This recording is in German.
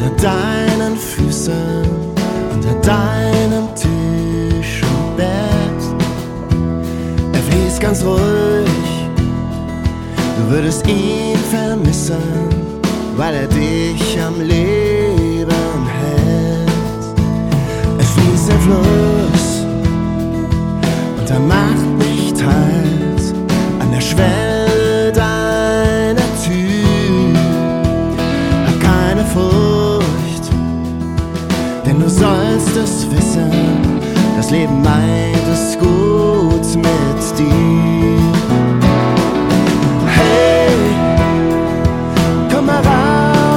unter deinen Füßen, unter deinem Tisch und Bett. Er fließt ganz ruhig, du würdest ihn vermissen, weil er dich am Leben hält. Es fließt der Fluss und er macht nicht Halt an der Schwelle deiner Tür. Hab keine Furcht, denn du sollst es wissen, das Leben meint es gut mit dir.